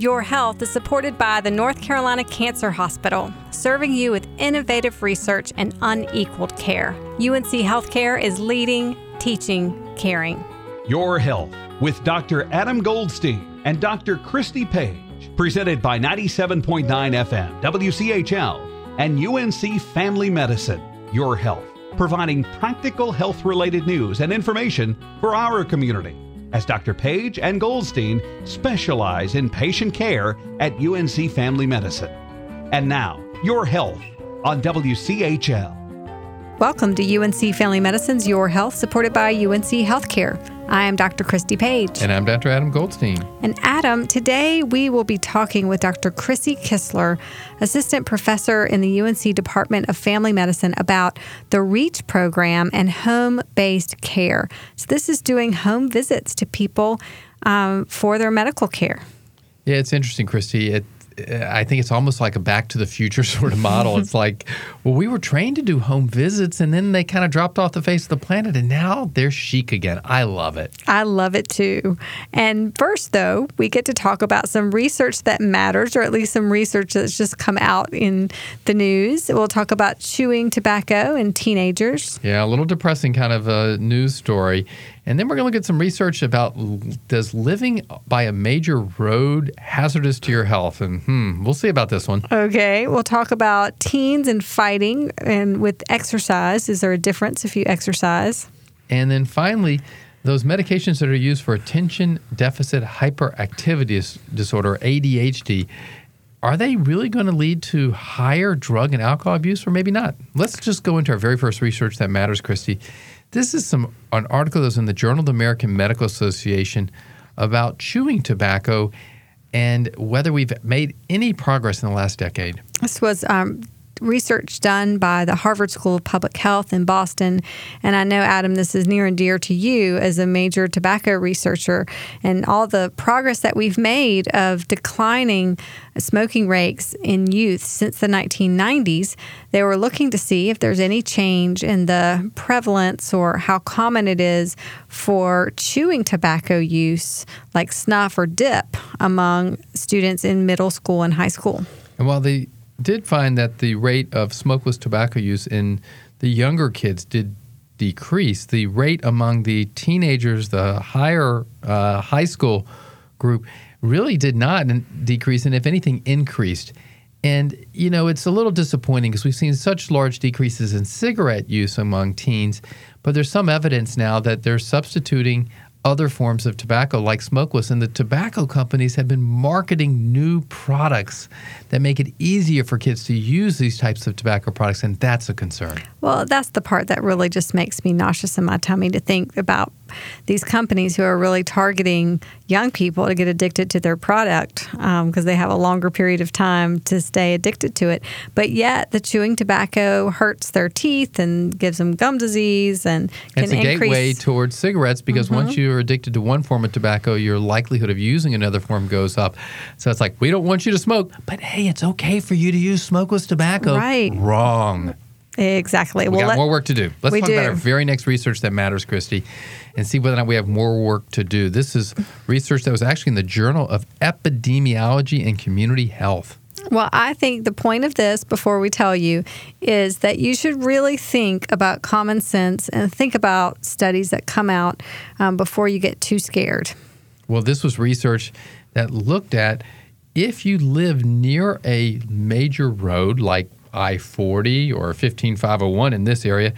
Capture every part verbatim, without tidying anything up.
Your Health is supported by the North Carolina Cancer Hospital, serving you with innovative research and unequaled care. U N C Healthcare is leading, teaching, caring. Your Health with Doctor Adam Goldstein and Doctor Christy Page, presented by ninety-seven point nine F M, W C H L, and U N C Family Medicine. Your Health, providing practical health-related news and information for our community, as Doctor Page and Goldstein specialize in patient care at U N C Family Medicine. And now, Your Health on W C H L. Welcome to U N C Family Medicine's Your Health, supported by U N C Healthcare. I am Doctor Christy Page. And I'm Doctor Adam Goldstein. And Adam, today we will be talking with Doctor Chrissy Kistler, Assistant Professor in the U N C Department of Family Medicine, about the REACH program and home-based care. So this is doing home visits to people um, for their medical care. Yeah, it's interesting, Christy. It, I think it's almost like a Back to the Future sort of model. It's like, well, we were trained to do home visits, and then they kind of dropped off the face of the planet, and now they're chic again. I love it. I love it, too. And first, though, we get to talk about some research that matters, or at least some research that's just come out in the news. We'll talk about chewing tobacco in teenagers. Yeah, a little depressing kind of a news story. And then we're going to look at some research about, does living by a major road hazardous to your health? And hmm, we'll see about this one. Okay. We'll talk about teens and fighting and with exercise. Is there a difference if you exercise? And then finally, those medications that are used for attention deficit hyperactivity dis- disorder, A D H D, are they really going to lead to higher drug and alcohol abuse, or maybe not? Let's just go into our very first research that matters, Christy. This is some an article that was in the Journal of the American Medical Association about chewing tobacco and whether we've made any progress in the last decade. This was um, research done by the Harvard School of Public Health in Boston. And I know, Adam, this is near and dear to you as a major tobacco researcher, and all the progress that we've made of declining smoking rates in youth since the nineteen nineties. They were looking to see if there's any change in the prevalence or how common it is for chewing tobacco use, like snuff or dip, among students in middle school and high school. And while they did find that the rate of smokeless tobacco use in the younger kids did decrease, the rate among the teenagers, the higher uh, high school group, really did not decrease, and if anything, increased. And, you know, it's a little disappointing because we've seen such large decreases in cigarette use among teens, but there's some evidence now that they're substituting other forms of tobacco like smokeless, and the tobacco companies have been marketing new products that make it easier for kids to use these types of tobacco products, and that's a concern. Well, that's the part that really just makes me nauseous in my tummy, to think about these companies who are really targeting young people to get addicted to their product because um, they have a longer period of time to stay addicted to it. But yet the chewing tobacco hurts their teeth and gives them gum disease and can it's a increase... gateway towards cigarettes because mm-hmm. once you're addicted to one form of tobacco, your likelihood of using another form goes up. So it's like, we don't want you to smoke, but hey, it's okay for you to use smokeless tobacco. Right. Wrong. Exactly. We well, got let, more work to do. Let's we talk do. about our very next research that matters, Christy, and see whether or not we have more work to do. This is research that was actually in the Journal of Epidemiology and Community Health. Well, I think the point of this, before we tell you, is that you should really think about common sense and think about studies that come out um, before you get too scared. Well, this was research that looked at if you live near a major road like I forty or fifteen five oh one in this area,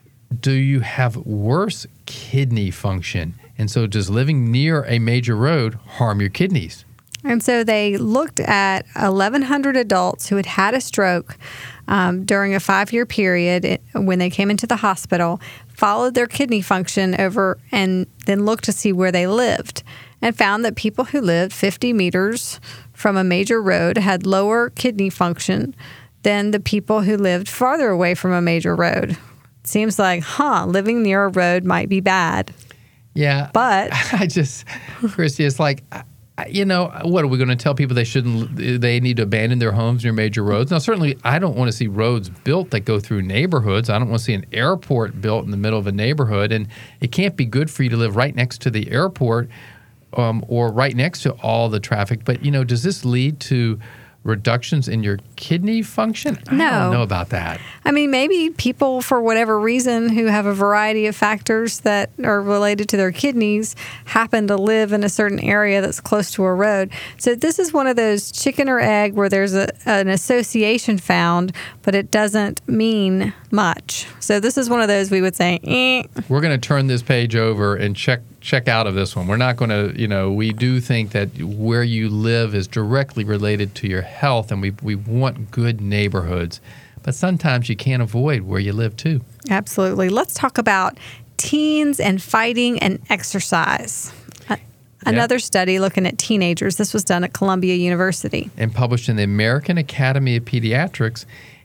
do you have worse kidney function? And so does living near a major road harm your kidneys? And so they looked at eleven hundred adults who had had a stroke um, during a five-year period when they came into the hospital, followed their kidney function over, and then looked to see where they lived, and found that people who lived fifty meters from a major road had lower kidney function than the people who lived farther away from a major road. It seems like, huh, living near a road might be bad. Yeah. But I just, Christy, it's like, you know, what are we going to tell people they shouldn't, they need to abandon their homes near major roads? Now, certainly, I don't want to see roads built that go through neighborhoods. I don't want to see an airport built in the middle of a neighborhood. And it can't be good for you to live right next to the airport um, or right next to all the traffic. But, you know, does this lead to reductions in your kidney function? I No. don't know about that. I mean, maybe people, for whatever reason, who have a variety of factors that are related to their kidneys, happen to live in a certain area that's close to a road. So this is one of those chicken or egg where there's a, an association found, but it doesn't mean much. So this is one of those we would say, eh. We're going to turn this page over and check check out of this one. We're not going to, you know, we do think that where you live is directly related to your health, and we we want good neighborhoods. But sometimes you can't avoid where you live too. Absolutely. Let's talk about teens and fighting and exercise. Uh, Another study looking at teenagers. This was done at Columbia University. And published in the American Academy of Pediatrics,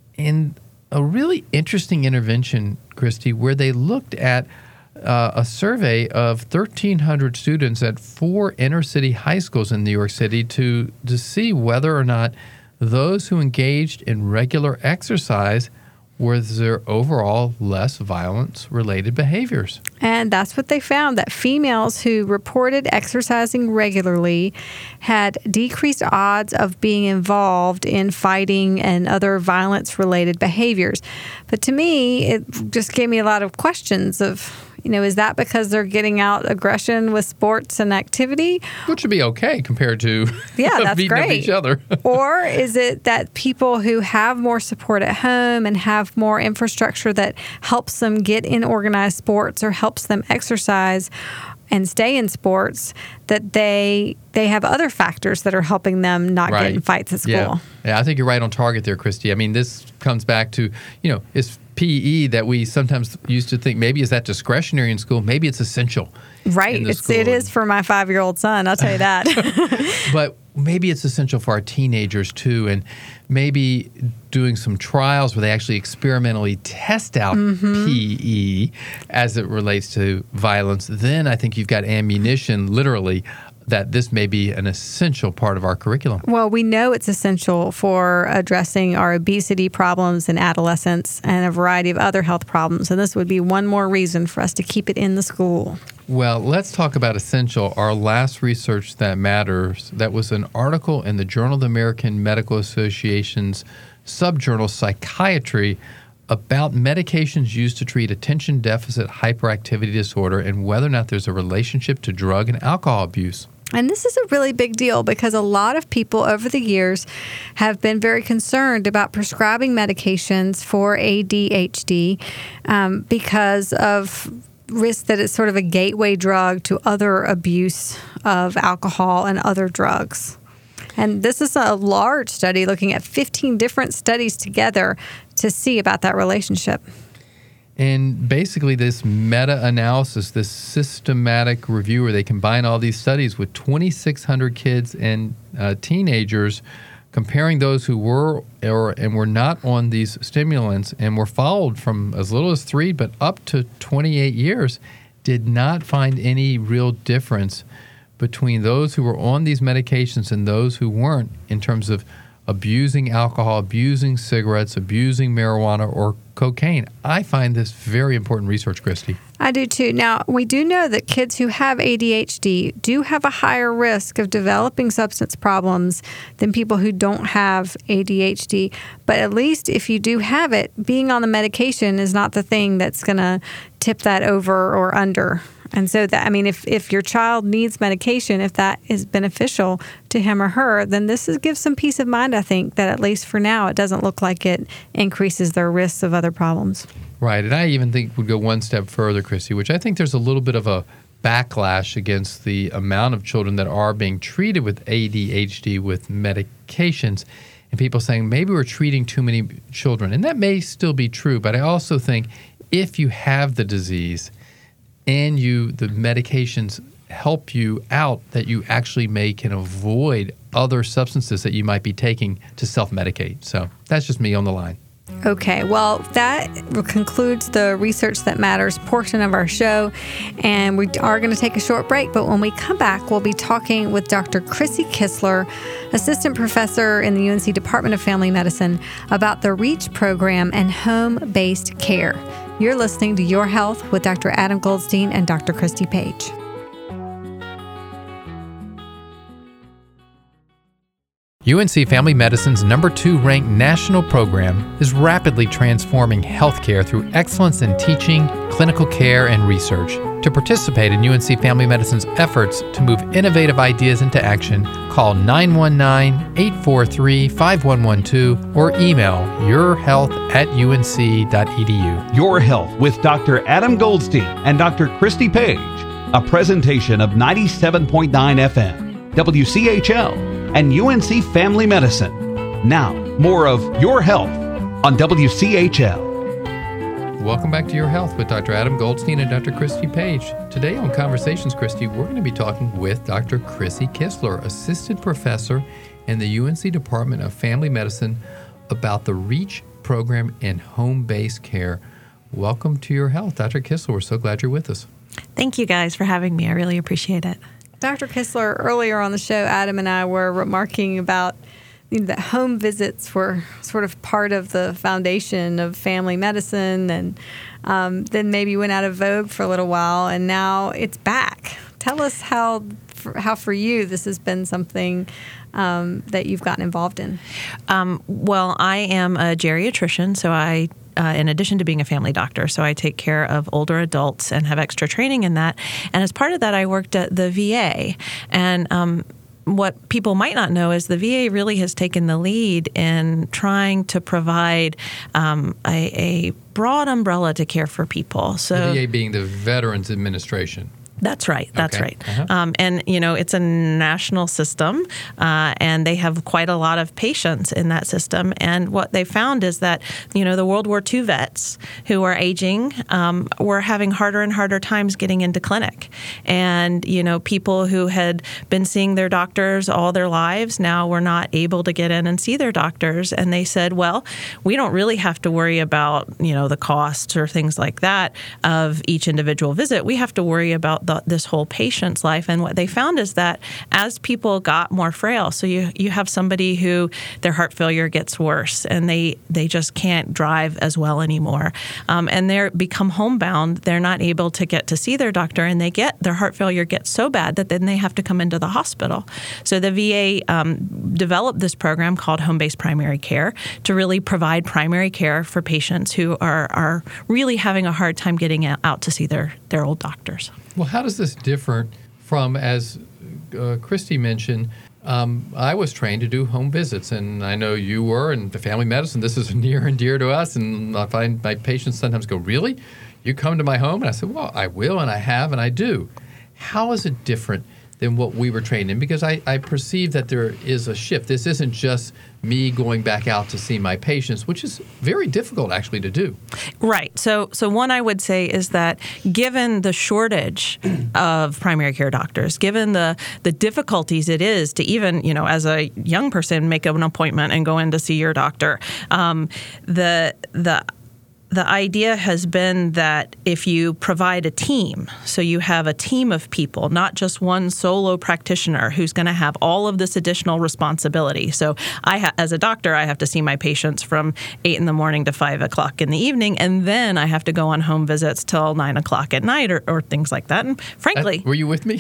in a really interesting intervention, Christy, where they looked at uh, a survey of thirteen hundred students at four inner-city high schools in New York City to, to see whether or not those who engaged in regular exercise were there overall less violence-related behaviors. And that's what they found, that females who reported exercising regularly had decreased odds of being involved in fighting and other violence-related behaviors. But to me, it just gave me a lot of questions of, you know, is that because they're getting out aggression with sports and activity? Which would be okay compared to Yeah, that's beating great. up each other. Or is it that people who have more support at home and have more infrastructure that helps them get in organized sports or helps them exercise and stay in sports, that they they have other factors that are helping them not Right. get in fights at school? Yeah. yeah, I think you're right on target there, Christy. I mean, this comes back to, you know, it's P E that we sometimes used to think maybe is that discretionary in school, maybe it's essential. Right. in the It's, school. it is for my five-year-old son, I'll tell you that. But maybe it's essential for our teenagers too, and maybe doing some trials where they actually experimentally test out Mm-hmm. P E as it relates to violence. Then I think you've got ammunition, literally, that this may be an essential part of our curriculum. Well, we know it's essential for addressing our obesity problems in adolescents and a variety of other health problems. And this would be one more reason for us to keep it in the school. Well, let's talk about essential. Our last research that matters, that was an article in the Journal of the American Medical Association's subjournal Psychiatry about medications used to treat attention deficit hyperactivity disorder and whether or not there's a relationship to drug and alcohol abuse. And this is a really big deal because a lot of people over the years have been very concerned about prescribing medications for A D H D um, because of risk that it's sort of a gateway drug to other abuse of alcohol and other drugs. And this is a large study looking at fifteen different studies together to see about that relationship. And basically this meta-analysis, this systematic review where they combine all these studies with twenty-six hundred kids and uh, teenagers, comparing those who were or and were not on these stimulants and were followed from as little as three but up to twenty-eight years, did not find any real difference between those who were on these medications and those who weren't in terms of abusing alcohol, abusing cigarettes, abusing marijuana, or cocaine. I find this very important research, Christy. I do too. Now, we do know that kids who have A D H D do have a higher risk of developing substance problems than people who don't have A D H D. But at least if you do have it, being on the medication is not the thing that's going to tip that over or under. And so that, I mean, if, if your child needs medication, if that is beneficial to him or her, then this is, gives some peace of mind, I think, that at least for now, it doesn't look like it increases their risks of other problems. Right. And I even think would go one step further, Christy, which I think there's a little bit of a backlash against the amount of children that are being treated with A D H D with medications. And people saying maybe we're treating too many children. And that may still be true. But I also think if you have the disease and you the medications help you out, that you actually may can avoid other substances that you might be taking to self-medicate. So that's just me on the line. Okay, well, that concludes the Research That Matters portion of our show, and we are going to take a short break, but when we come back, we'll be talking with Doctor Chrissy Kistler, Assistant Professor in the U N C Department of Family Medicine, about the REACH program and home-based care. You're listening to Your Health with Doctor Adam Goldstein and Doctor Christy Page. U N C Family Medicine's number two ranked national program is rapidly transforming healthcare through excellence in teaching, clinical care, and research. To participate in U N C Family Medicine's efforts to move innovative ideas into action, call nine one nine, eight four three, five one one two or email yourhealth at u n c dot e d u. Your Health with Doctor Adam Goldstein and Doctor Christy Page, a presentation of ninety-seven point nine F M, W C H L, and U N C Family Medicine. Now, more of Your Health on W C H L. Welcome back to Your Health with Doctor Adam Goldstein and Doctor Christy Page. Today on Conversations, Christy, we're going to be talking with Doctor Chrissy Kistler, Assistant Professor in the U N C Department of Family Medicine, about the REACH program in home-based care. Welcome to Your Health. Doctor Kistler, we're so glad you're with us. Thank you guys for having me. I really appreciate it. Doctor Kistler, earlier on the show, Adam and I were remarking about you know, that home visits were sort of part of the foundation of family medicine, and um, then maybe went out of vogue for a little while, and now it's back. Tell us how, for, how for you this has been something um, that you've gotten involved in. Um, well, I am a geriatrician, so I Uh, in addition to being a family doctor. So I take care of older adults and have extra training in that. And as part of that, I worked at the V A. And um, what people might not know is the V A really has taken the lead in trying to provide um, a, a broad umbrella to care for people. So The V A being the Veterans Administration. That's right. That's Okay. right. Uh-huh. Um, and, you know, it's a national system, uh, and they have quite a lot of patients in that system. And what they found is that, you know, the World War Two vets who are aging um, were having harder and harder times getting into clinic. And, you know, people who had been seeing their doctors all their lives now were not able to get in and see their doctors. And they said, well, we don't really have to worry about, you know, the costs or things like that of each individual visit. We have to worry about The, this whole patient's life. And what they found is that as people got more frail, so you you have somebody who their heart failure gets worse and they they just can't drive as well anymore, um, and they become homebound. They're not able to get to see their doctor, and they get their heart failure gets so bad that then they have to come into the hospital. So the V A um, developed this program called Home-Based Primary Care to really provide primary care for patients who are are really having a hard time getting out to see their their old doctors. Well, how does this differ from, as uh, Christy mentioned, um, I was trained to do home visits, and I know you were, and the family medicine, this is near and dear to us, and I find my patients sometimes go, really? You come to my home? And I said, well, I will, and I have, and I do. How is it different than what we were trained in? Because I, I perceive that there is a shift. This isn't just me going back out to see my patients, which is very difficult actually to do. Right. So so one I would say is that given the shortage of primary care doctors, given the, the difficulties it is to even, you know, as a young person, make an appointment and go in to see your doctor, um, the the The idea has been that if you provide a team, so you have a team of people, not just one solo practitioner who's going to have all of this additional responsibility. So I, ha- as a doctor, I have to see my patients from eight in the morning to five o'clock in the evening, and then I have to go on home visits till nine o'clock at night or, or things like that. And frankly, That, were you with me?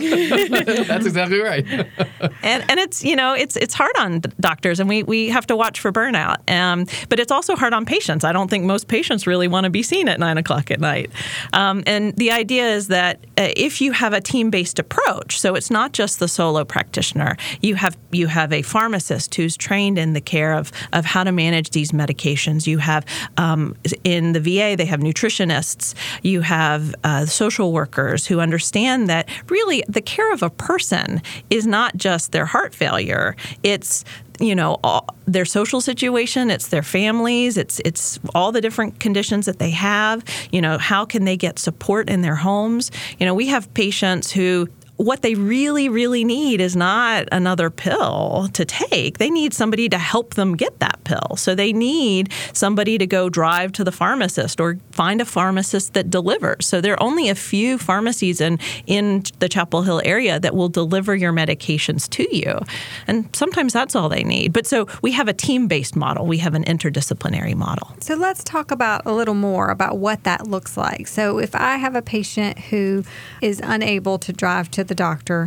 That's exactly right. and and it's you know it's it's hard on doctors, and we we have to watch for burnout. Um, but it's also hard on patients. I don't think most patients really want to be seen at nine o'clock at night. Um, and the idea is that uh, if you have a team-based approach, so it's not just the solo practitioner, you have you have a pharmacist who's trained in the care of, of how to manage these medications. You have, um, in the V A, they have nutritionists. You have uh, social workers who understand that really the care of a person is not just their heart failure. It's you know, all, their social situation, it's their families, it's it's all the different conditions that they have. You know, how can they get support in their homes? You know, we have patients who what they really, really need is not another pill to take. They need somebody to help them get that pill. So they need somebody to go drive to the pharmacist or find a pharmacist that delivers. So there are only a few pharmacies in, in the Chapel Hill area that will deliver your medications to you. And sometimes that's all they need. But so we have a team-based model. We have an interdisciplinary model. So let's talk about a little more about what that looks like. So if I have a patient who is unable to drive to the doctor,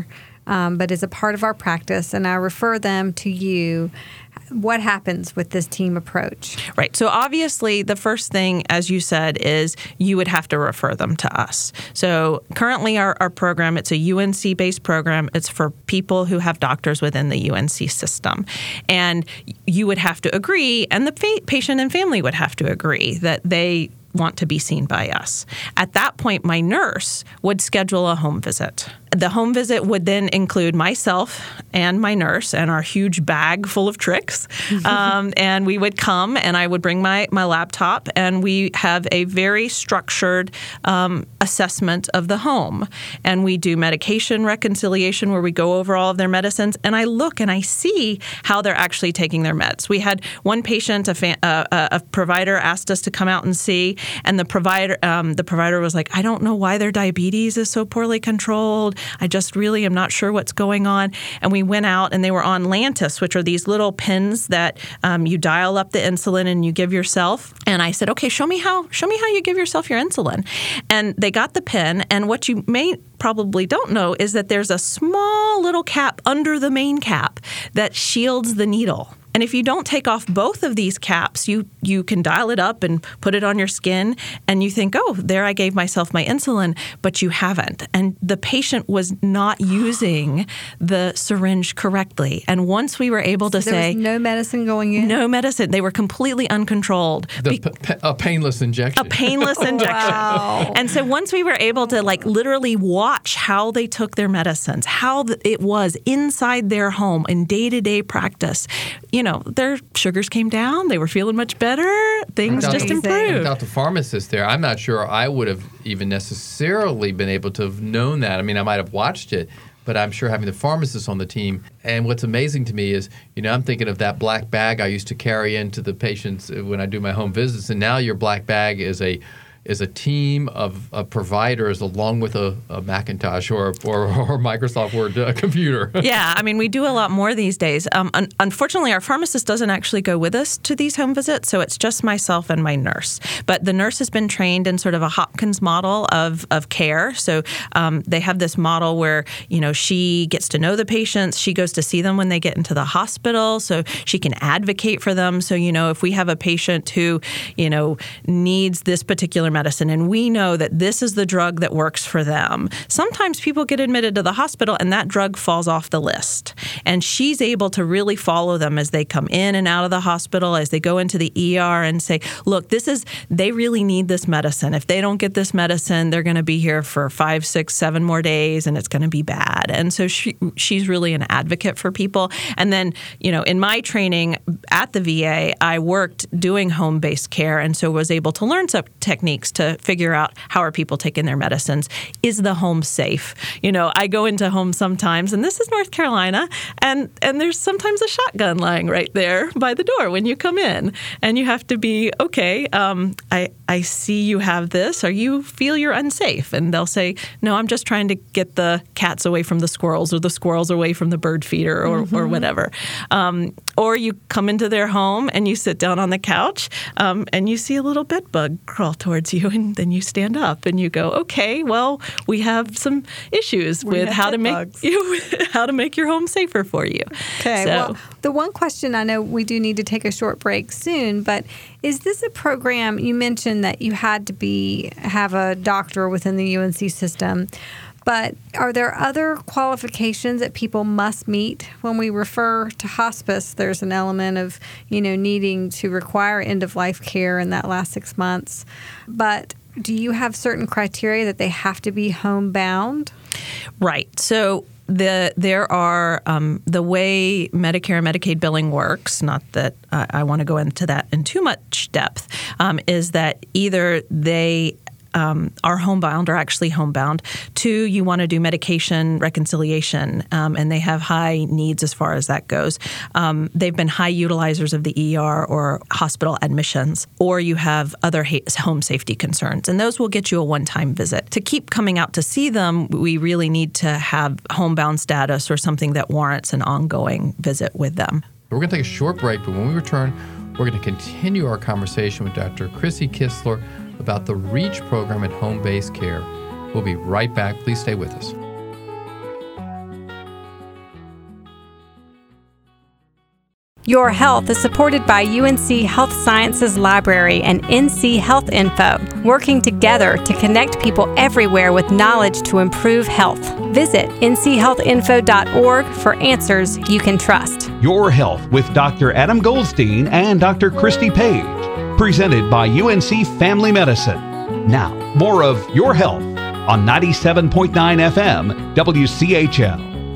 um, but is a part of our practice, and I refer them to you. What happens with this team approach? Right. So obviously, the first thing, as you said, is you would have to refer them to us. So currently, our, our program, it's a U N C-based program. It's for people who have doctors within the U N C system. And you would have to agree, and the fa- patient and family would have to agree that they want to be seen by us. At that point, my nurse would schedule a home visit. The home visit would then include myself and my nurse and our huge bag full of tricks. um, and we would come, and I would bring my, my laptop, and we have a very structured um, assessment of the home. And we do medication reconciliation where we go over all of their medicines, and I look and I see how they're actually taking their meds. We had one patient, a, fa- uh, a provider asked us to come out and see, and the provider, um, the provider was like, I don't know why their diabetes is so poorly controlled. I just really am not sure what's going on. And we went out, and they were on Lantus, which are these little pins that um, you dial up the insulin and you give yourself. And I said, okay, show me how, show me how you give yourself your insulin. And they got the pin. And what you may probably don't know is that there's a small little cap under the main cap that shields the needle. And if you don't take off both of these caps, you you can dial it up and put it on your skin, and you think, oh, there I gave myself my insulin, but you haven't. And the patient was not using the syringe correctly. And once we were able to so there say, was no medicine going in? No medicine. They were completely uncontrolled. The Be- p- a painless injection. A painless injection. Wow. And so once we were able to like literally watch how they took their medicines, how th- it was inside their home in day-to-day practice, you know, their sugars came down. They were feeling much better. Things Without just the- improved. Without the pharmacist there, I'm not sure I would have even necessarily been able to have known that. I mean, I might have watched it, but I'm sure having the pharmacist on the team. And what's amazing to me is, you know, I'm thinking of that black bag I used to carry into the patients when I do my home visits, and now your black bag is a is a team of, of providers along with a, a Macintosh or or, or Microsoft Word uh, computer. Yeah, I mean, we do a lot more these days. Um, un- unfortunately, our pharmacist doesn't actually go with us to these home visits, so it's just myself and my nurse. But the nurse has been trained in sort of a Hopkins model of, of care. So um, they have this model where, you know, she gets to know the patients. She goes to see them when they get into the hospital, so she can advocate for them. So, you know, if we have a patient who, you know, needs this particular medicine, and we know that this is the drug that works for them. Sometimes people get admitted to the hospital and that drug falls off the list. And she's able to really follow them as they come in and out of the hospital, as they go into the E R, and say, look, this is, they really need this medicine. If they don't get this medicine, they're going to be here for five, six, seven more days, and it's going to be bad. And so she, she's really an advocate for people. And then, you know, in my training at the V A, I worked doing home-based care, and so was able to learn some techniques to figure out how are people taking their medicines. Is the home safe? You know, I go into homes sometimes, and this is North Carolina, and, and there's sometimes a shotgun lying right there by the door when you come in. And you have to be, okay, um, I, I see you have this. Or you feel you're unsafe? And they'll say, no, I'm just trying to get the cats away from the squirrels, or the squirrels away from the bird feeder, or, mm-hmm. or whatever. Um, or you come into their home and you sit down on the couch um, and you see a little bed bug crawl towards you, and then you stand up and you go, okay, well, we have some issues We with have how to bed make bugs. you how to make your home safer for you. Okay. So, Well, the one question, I know we do need to take a short break soon, but is this a program? You mentioned that you had to be have a doctor within the U N C system. But are there other qualifications that people must meet when we refer to hospice? There's an element of, you know, needing to require end-of-life care in that last six months. But do you have certain criteria that they have to be homebound? Right. So the there are um, the way Medicare and Medicaid billing works, not that uh, I want to go into that in too much depth, um, is that either they Um, are homebound or actually homebound. Two, you want to do medication reconciliation, um, and they have high needs as far as that goes. Um, they've been high utilizers of the E R or hospital admissions, or you have other ha- home safety concerns, and those will get you a one-time visit. To keep coming out to see them, we really need to have homebound status or something that warrants an ongoing visit with them. We're going to take a short break, but when we return, we're going to continue our conversation with Doctor Chrissy Kistler about the REACH program at home-based care. We'll be right back. Please stay with us. Your Health is supported by U N C Health Sciences Library and N C Health Info, working together to connect people everywhere with knowledge to improve health. Visit n c health info dot org for answers you can trust. Your Health with Doctor Adam Goldstein and Doctor Christy Page, presented by U N C Family Medicine. Now, more of Your Health on ninety-seven point nine F M W C H L.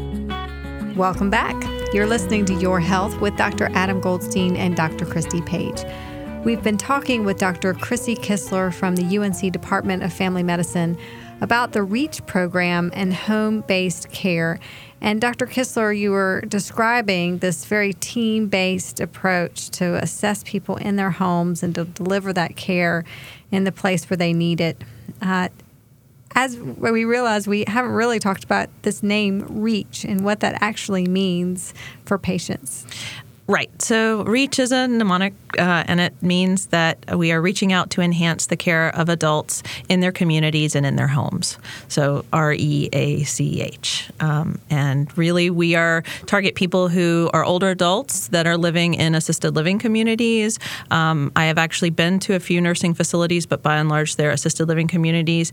Welcome back. You're listening to Your Health with Doctor Adam Goldstein and Doctor Christy Page. We've been talking with Doctor Chrissy Kistler from the U N C Department of Family Medicine about the REACH program and home-based care. And Doctor Kistler, you were describing this very team-based approach to assess people in their homes and to deliver that care in the place where they need it. Uh, As we realize, we haven't really talked about this name, REACH, and what that actually means for patients. Right. So REACH is a mnemonic, uh, and it means that we are reaching out to enhance the care of adults in their communities and in their homes. So R E A C H. Um, and really, we are target people who are older adults that are living in assisted living communities. Um, I have actually been to a few nursing facilities, but by and large, they're assisted living communities.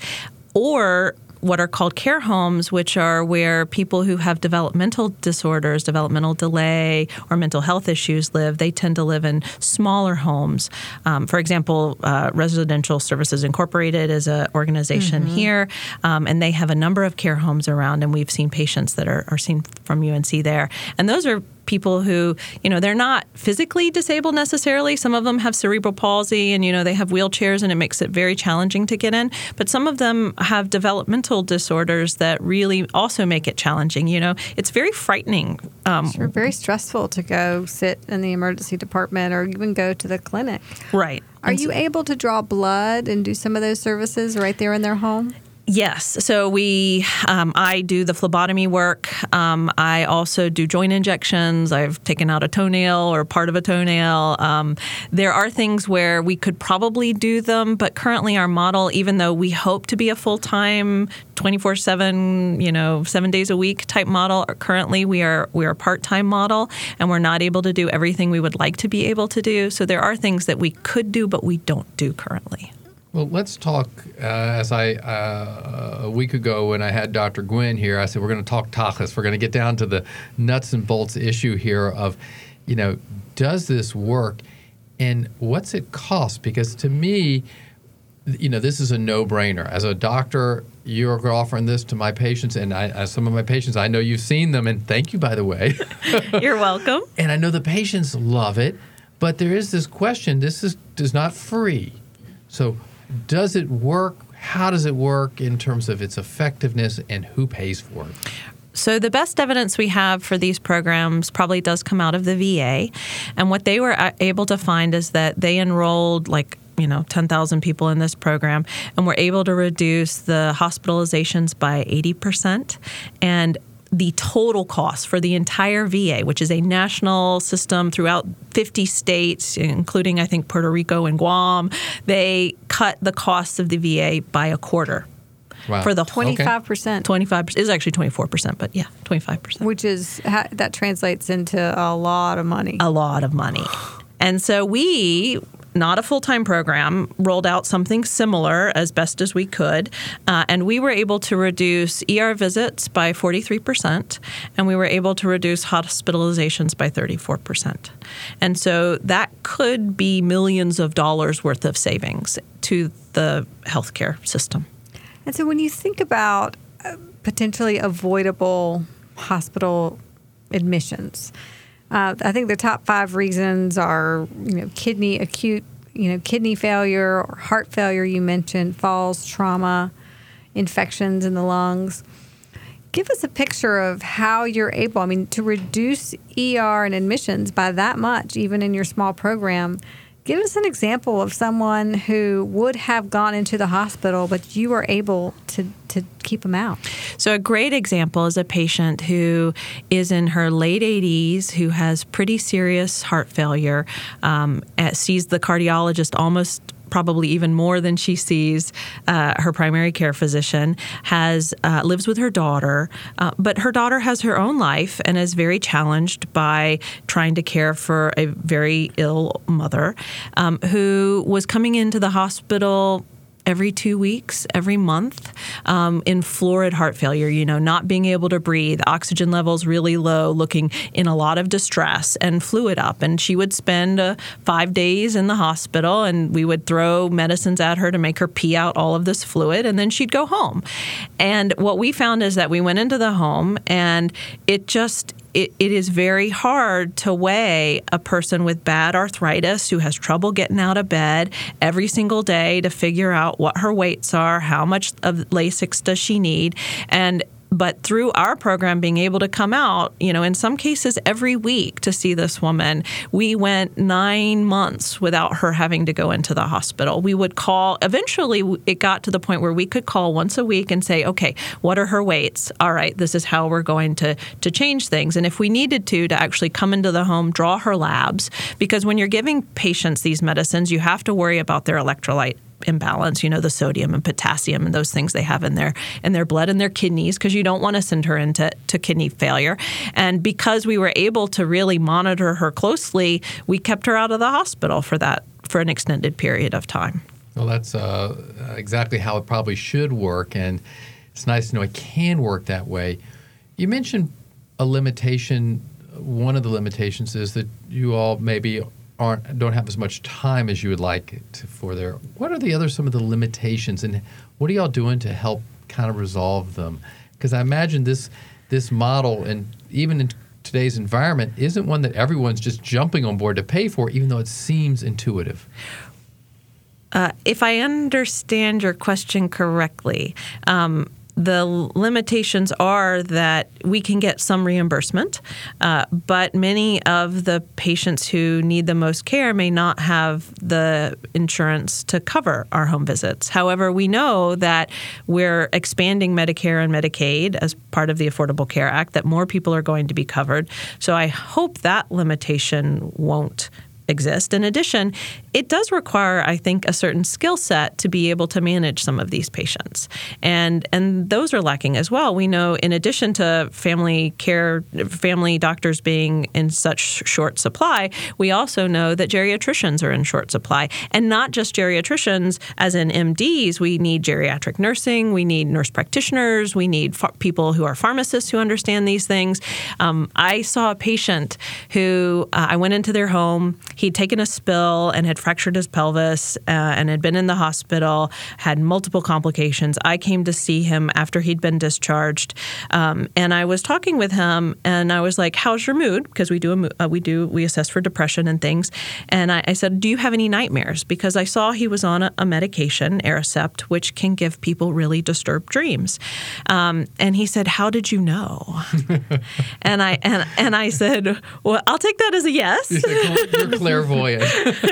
Or what are called care homes, which are where people who have developmental disorders, developmental delay, or mental health issues live. They tend to live in smaller homes. Um, for example, uh, Residential Services Incorporated is an organization mm-hmm. here, um, and they have a number of care homes around, and we've seen patients that are, are seen from U N C there. And those are people who, you know, they're not physically disabled necessarily. Some of them have cerebral palsy and, you know, they have wheelchairs and it makes it very challenging to get in. But some of them have developmental disorders that really also make it challenging. You know, it's very frightening. Um, sure, very stressful to go sit in the emergency department or even go to the clinic. Right. Are and you so, able to draw blood and do some of those services right there in their home? Yes. So we, um, I do the phlebotomy work. Um, I also do joint injections. I've taken out a toenail or part of a toenail. Um, there are things where we could probably do them, but currently our model, even though we hope to be a full-time, twenty-four seven, you know, seven days a week type model, currently we are we are a part-time model, and we're not able to do everything we would like to be able to do. So there are things that we could do, but we don't do currently. Well, let's talk, uh, as I, uh, a week ago when I had Doctor Gwynn here, I said, we're going to talk tachas. We're going to get down to the nuts and bolts issue here of, you know, does this work and what's it cost? Because to me, you know, this is a no-brainer. As a doctor, you're offering this to my patients, and I, as some of my patients, I know you've seen them, and thank you, by the way. You're welcome. And I know the patients love it, but there is this question, this is, is not free. So does it work? How does it work in terms of its effectiveness, and who pays for it? So the best evidence we have for these programs probably does come out of the V A. And what they were able to find is that they enrolled like you know, ten thousand people in this program, and were able to reduce the hospitalizations by eighty percent. And the total cost for the entire V A, which is a national system throughout fifty states, including, I think, Puerto Rico and Guam, they cut the cost of the V A by a quarter. Wow. For the twenty-five percent. twenty-five percent. It is actually twenty-four percent, but yeah, twenty-five percent. Which is, that translates into a lot of money. A lot of money. And so we, not a full-time program, rolled out something similar as best as we could. Uh, and we were able to reduce E R visits by forty-three percent, and we were able to reduce hospitalizations by thirty-four percent. And so that could be millions of dollars worth of savings to the healthcare system. And so when you think about uh, potentially avoidable hospital admissions, uh, I think the top five reasons are, you know, kidney acute, you know, kidney failure or heart failure. You mentioned falls, trauma, infections in the lungs. Give us a picture of how you're able, I mean, to reduce E R and admissions by that much, even in your small program. Give us an example of someone who would have gone into the hospital, but you were able to, to keep them out. So a great example is a patient who is in her late eighties, who has pretty serious heart failure, um, sees the cardiologist almost probably even more than she sees uh, her primary care physician, has uh, lives with her daughter, uh, but her daughter has her own life and is very challenged by trying to care for a very ill mother um, who was coming into the hospital every two weeks, every month, um, in florid heart failure, you know, not being able to breathe, oxygen levels really low, looking in a lot of distress and fluid up. And she would spend uh, five days in the hospital, and we would throw medicines at her to make her pee out all of this fluid, and then she'd go home. And what we found is that we went into the home, and it just It, it is very hard to weigh a person with bad arthritis who has trouble getting out of bed every single day to figure out what her weights are, how much of Lasix does she need, and but through our program being able to come out, you know, in some cases every week to see this woman, we went nine months without her having to go into the hospital. We would call, eventually it got to the point where we could call once a week and say, okay, what are her weights? All right, this is how we're going to, to change things. And if we needed to, to actually come into the home, draw her labs, because when you're giving patients these medicines, you have to worry about their electrolyte imbalance, you know, the sodium and potassium and those things they have in their in their blood and their kidneys, because you don't want to send her into to kidney failure. And because we were able to really monitor her closely, we kept her out of the hospital for that for an extended period of time. Well, that's uh, exactly how it probably should work, and it's nice to know it can work that way. You mentioned a limitation. One of the limitations is that you all maybe aren't don't have as much time as you would like to, for their. What are the other some of the limitations, and what are y'all doing to help kind of resolve them? Because I imagine this this model, and even in today's environment, isn't one that everyone's just jumping on board to pay for, even though it seems intuitive. Uh, if I understand your question correctly, um, the limitations are that we can get some reimbursement, uh, but many of the patients who need the most care may not have the insurance to cover our home visits. However, we know that we're expanding Medicare and Medicaid as part of the Affordable Care Act, that more people are going to be covered. So I hope that limitation won't exist. In addition, it does require, I think, a certain skill set to be able to manage some of these patients. And and those are lacking as well. We know in addition to family care, family doctors being in such short supply, we also know that geriatricians are in short supply. And not just geriatricians, as in M Ds, we need geriatric nursing, we need nurse practitioners, we need ph- people who are pharmacists who understand these things. Um, I saw a patient who, uh, I went into their home. He'd taken a spill and had fractured his pelvis uh, and had been in the hospital, had multiple complications. I came to see him after he'd been discharged, um, and I was talking with him, and I was like, "How's your mood?" Because we do a, uh, we do we assess for depression and things. And I, I said, "Do you have any nightmares?" Because I saw he was on a, a medication, Aricept, which can give people really disturbed dreams. Um, and he said, "How did you know?" and I and and I said, "Well, I'll take that as a yes." You're clairvoyant.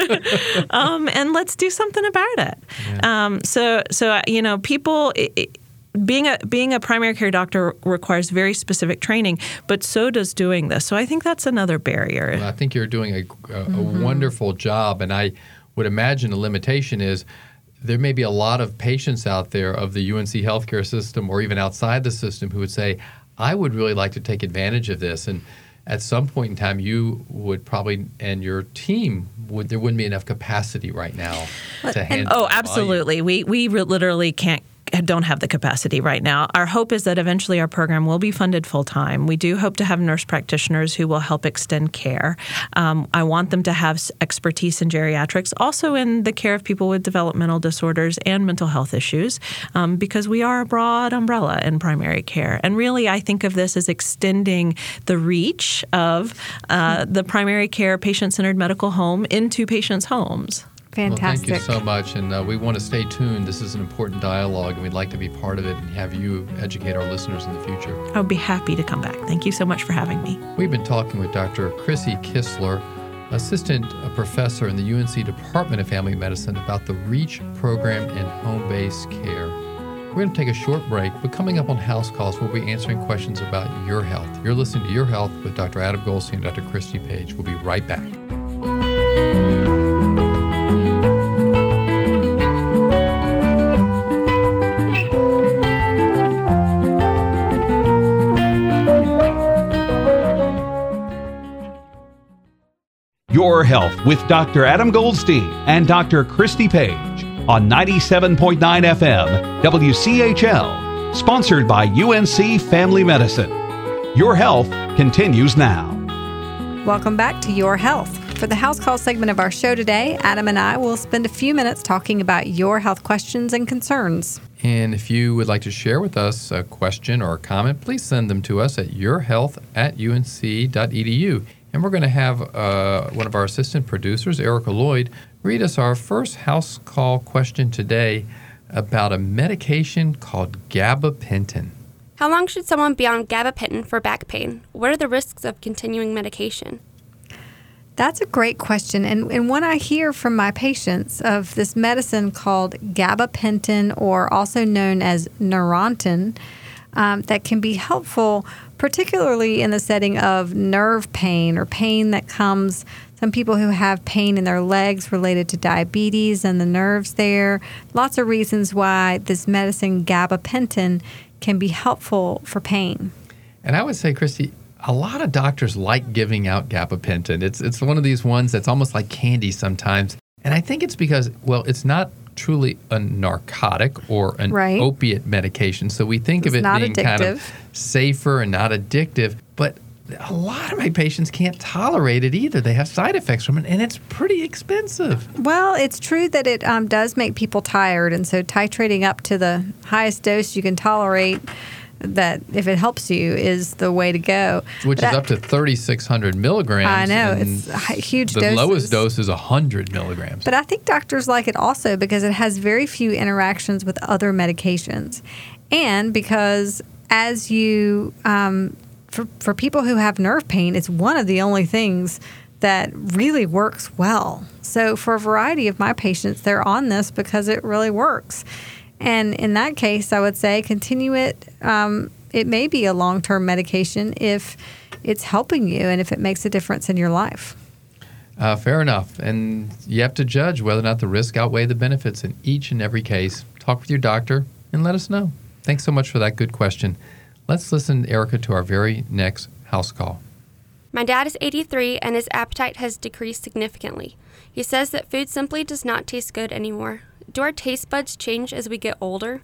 um, and let's do something about it. Yeah. Um, so, so you know, people. It, it, Being a being a primary care doctor requires very specific training, but so does doing this. So I think that's another barrier. Well, I think you're doing a, a, mm-hmm. a wonderful job, and I would imagine a limitation is there may be a lot of patients out there of the U N C healthcare system or even outside the system who would say, I would really like to take advantage of this. And at some point in time, you would probably, and your team, would there wouldn't be enough capacity right now to handle. Oh, absolutely. Volume. We we literally can't. don't have the capacity right now. Our hope is that eventually our program will be funded full-time. We do hope to have nurse practitioners who will help extend care. Um, I want them to have expertise in geriatrics, also in the care of people with developmental disorders and mental health issues, um, because we are a broad umbrella in primary care. And really, I think of this as extending the reach of uh, the primary care patient-centered medical home into patients' homes. Fantastic. Well, thank you so much, and uh, we want to stay tuned. This is an important dialogue, and we'd like to be part of it and have you educate our listeners in the future. I would be happy to come back. Thank you so much for having me. We've been talking with Doctor Chrissy Kistler, Assistant Professor in the U N C Department of Family Medicine, about the REACH program and home-based care. We're going to take a short break, but coming up on House Calls, we'll be answering questions about your health. You're listening to Your Health with Doctor Adam Goldstein and Doctor Christy Page. We'll be right back. Your Health with Doctor Adam Goldstein and Doctor Christy Page on ninety-seven point nine F M W C H L, sponsored by U N C Family Medicine. Your Health continues now. Welcome back to Your Health. For the house call segment of our show today, Adam and I will spend a few minutes talking about your health questions and concerns. And if you would like to share with us a question or a comment, please send them to us at yourhealth at U N C dot E D U. And we're going to have uh, one of our assistant producers, Erica Lloyd, read us our first house call question today about a medication called gabapentin. How long should someone be on gabapentin for back pain? What are the risks of continuing medication? That's a great question, and, and one I hear from my patients of this medicine called gabapentin, or also known as Neurontin, um, that can be helpful, particularly in the setting of nerve pain or pain that comes. Some people who have pain in their legs related to diabetes and the nerves there. Lots of reasons why this medicine gabapentin can be helpful for pain. And I would say, Christy, a lot of doctors like giving out gabapentin. It's it's one of these ones that's almost like candy sometimes. And I think it's because, well, it's not truly a narcotic or an right. opiate medication. So we think it's of it not being addictive. kind of safer and not addictive. But a lot of my patients can't tolerate it either. They have side effects from it, and it's pretty expensive. Well, it's true that it um, does make people tired. And so titrating up to the highest dose you can tolerate, that if it helps you, is the way to go. Which but is I, up to thirty-six hundred milligrams. I know. And it's a huge the doses. The lowest dose is one hundred milligrams. But I think doctors like it also because it has very few interactions with other medications. And because as you, um, for, for people who have nerve pain, it's one of the only things that really works well. So for a variety of my patients, they're on this because it really works. And in that case, I would say continue it. Um, it may be a long-term medication if it's helping you and if it makes a difference in your life. Uh, fair enough. And you have to judge whether or not the risk outweigh the benefits in each and every case. Talk with your doctor and let us know. Thanks so much for that good question. Let's listen, Erica, to our very next house call. My dad is eighty-three and his appetite has decreased significantly. He says that food simply does not taste good anymore. Do our taste buds change as we get older?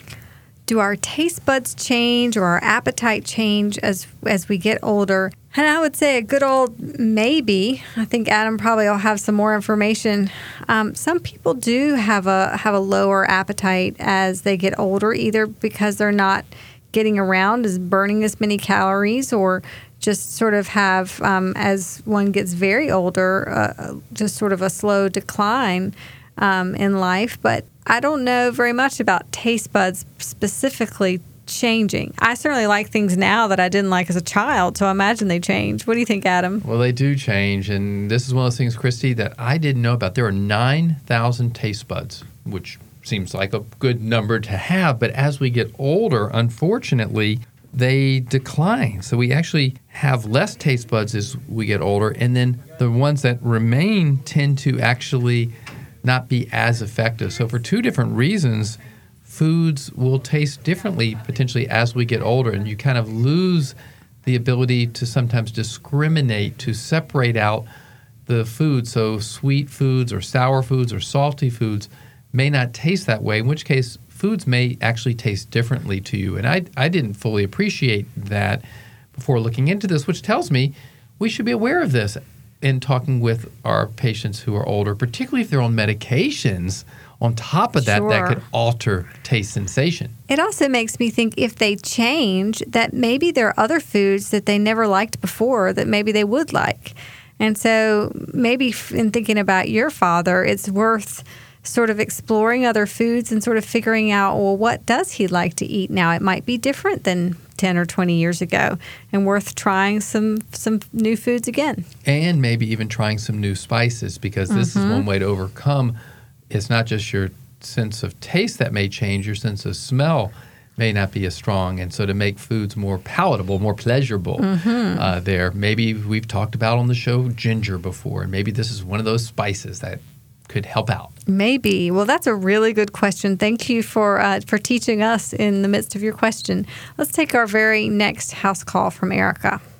Do our taste buds change or our appetite change as as we get older? And I would say a good old maybe. I think Adam probably will have some more information. Um, some people do have a have a lower appetite as they get older, either because they're not getting around as burning as many calories, or just sort of have, um, as one gets very older, uh, just sort of a slow decline Um, in life. But I don't know very much about taste buds specifically changing. I certainly like things now that I didn't like as a child, so I imagine they change. What do you think, Adam? Well, they do change, and this is one of those things, Christy, that I didn't know about. There are nine thousand taste buds, which seems like a good number to have, but as we get older, unfortunately, they decline. So we actually have less taste buds as we get older, and then the ones that remain tend to actually not be as effective. So for two different reasons, foods will taste differently potentially as we get older, and you kind of lose the ability to sometimes discriminate, to separate out the food. So sweet foods or sour foods or salty foods may not taste that way, in which case foods may actually taste differently to you. And I, I didn't fully appreciate that before looking into this, which tells me we should be aware of this in talking with our patients who are older, particularly if they're on medications. On top of that, Sure. that could alter taste sensation. It also makes me think if they change, that maybe there are other foods that they never liked before that maybe they would like. And so maybe in thinking about your father, it's worth sort of exploring other foods and sort of figuring out, well, what does he like to eat now? It might be different than ten or twenty years ago, and worth trying some some new foods again. And maybe even trying some new spices, because this Mm-hmm. is one way to overcome. It's not just your sense of taste that may change, your sense of smell may not be as strong. And so to make foods more palatable, more pleasurable Mm-hmm. uh, there, maybe we've talked about on the show ginger before, and maybe this is one of those spices that could help out. Maybe. Well, that's a really good question. Thank you for uh, for teaching us in the midst of your question. Let's take our very next house call from Erica.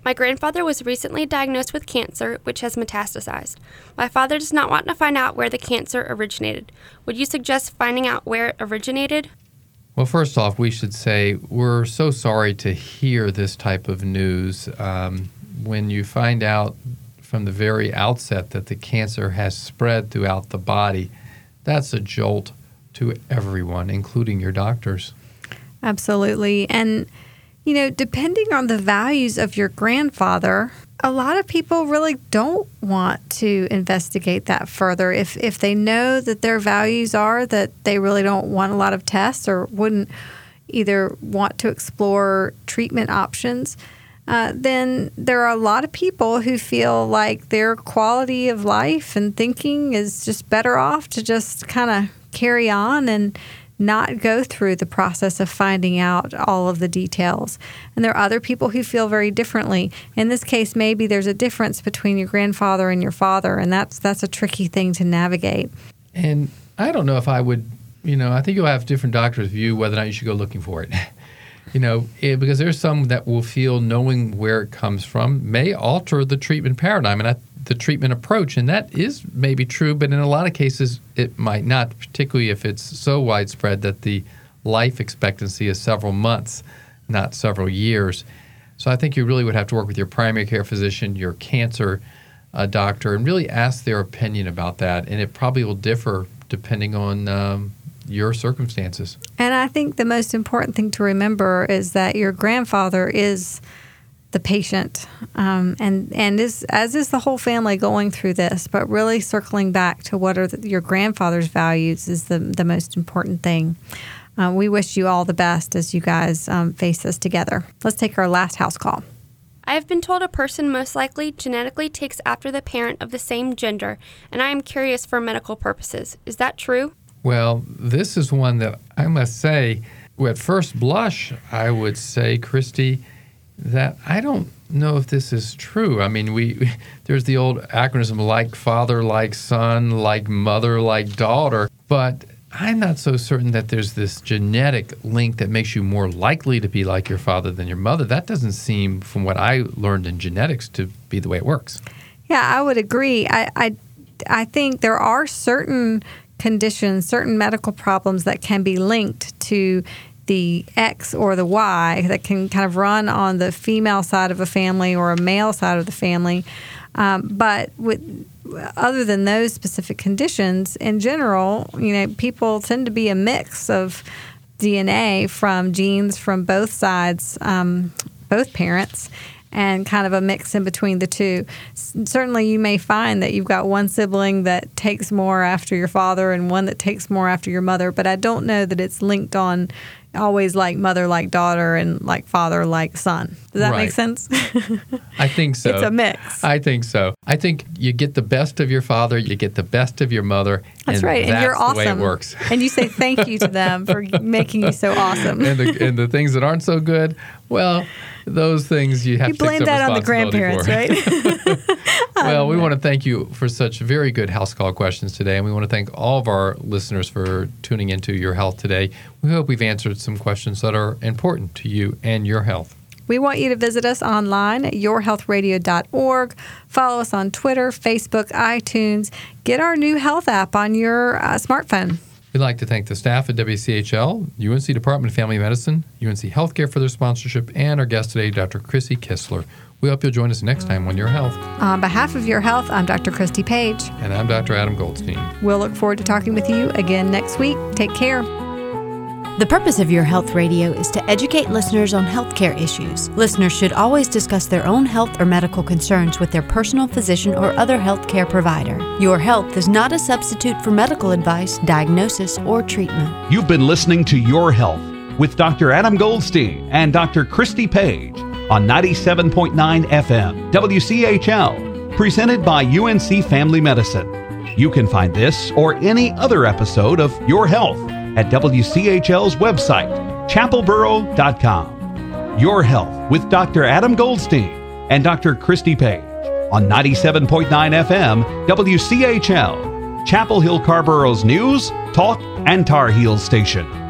My grandfather was recently diagnosed with cancer, which has metastasized. My father does not want to find out where the cancer originated. Would you suggest finding out where it originated? Well, first off, we should say we're so sorry to hear this type of news. Um, when you find out from the very outset that the cancer has spread throughout the body, that's a jolt to everyone, including your doctors. Absolutely. And, you know, depending on the values of your grandfather, a lot of people really don't want to investigate that further. If if they know that their values are that they really don't want a lot of tests or wouldn't either want to explore treatment options, uh, then there are a lot of people who feel like their quality of life and thinking is just better off to just kind of carry on and not go through the process of finding out all of the details. And there are other people who feel very differently. In this case, maybe there's a difference between your grandfather and your father, and that's that's a tricky thing to navigate. And I don't know if I would, you know, I think you'll have different doctors view whether or not you should go looking for it. You know, it, because there's some that will feel knowing where it comes from may alter the treatment paradigm. And I the treatment approach, and that is maybe true, but in a lot of cases it might not, particularly if it's so widespread that the life expectancy is several months, not several years. So I think you really would have to work with your primary care physician, your cancer uh, doctor, and really ask their opinion about that, and it probably will differ depending on um, your circumstances. And I think the most important thing to remember is that your grandfather is the patient, um, and and is as is the whole family going through this. But really circling back to what are the, your grandfather's values is the the most important thing. Uh, we wish you all the best as you guys um, face this together. Let's take our last house call. I have been told a person most likely genetically takes after the parent of the same gender, and I am curious for medical purposes. Is that true? Well, this is one that I must say, at first blush, I would say, Christy, that I don't know if this is true. I mean, we there's the old acronym like father, like son, like mother, like daughter, but I'm not so certain that there's this genetic link that makes you more likely to be like your father than your mother. That doesn't seem, from what I learned in genetics, to be the way it works. Yeah, I would agree. I I, I think there are certain conditions, certain medical problems that can be linked to the X or the Y that can kind of run on the female side of a family or a male side of the family. Um, but with, other than those specific conditions, in general, you know, people tend to be a mix of D N A from genes from both sides, um, both parents, and kind of a mix in between the two. S- certainly you may find that you've got one sibling that takes more after your father and one that takes more after your mother, but I don't know that it's linked on always like mother like daughter and like father like son. Does that right. make sense? I think so. It's a mix. I think so. I think you get the best of your father, you get the best of your mother. That's and right. That's and you're awesome. the way it works. And you say thank you to them for making you so awesum. and, the, and the things that aren't so good, well, those things you have you to take some blame that on the responsibility grandparents, for. right? Well, we want to thank you for such very good house call questions today, and we want to thank all of our listeners for tuning into Your Health Today. We hope we've answered some questions that are important to you and your health. We want you to visit us online at your health radio dot org. Follow us on Twitter, Facebook, iTunes. Get our new health app on your uh, smartphone. We'd like to thank the staff at W C H L, U N C Department of Family Medicine, U N C Healthcare for their sponsorship, and our guest today, Doctor Chrissy Kistler. We hope you'll join us next time on Your Health. On behalf of Your Health, I'm Doctor Christy Page. And I'm Doctor Adam Goldstein. We'll look forward to talking with you again next week. Take care. The purpose of Your Health Radio is to educate listeners on healthcare issues. Listeners should always discuss their own health or medical concerns with their personal physician or other healthcare provider. Your Health is not a substitute for medical advice, diagnosis, or treatment. You've been listening to Your Health with Doctor Adam Goldstein and Doctor Christy Page on ninety-seven point nine F M W C H L, presented by U N C Family Medicine. You can find this or any other episode of Your Health at W C H L's website, chapel borough dot com. Your Health with Doctor Adam Goldstein and Doctor Christy Page on ninety-seven point nine F M W C H L, Chapel Hill Carborough's news, talk, and Tar Heels station.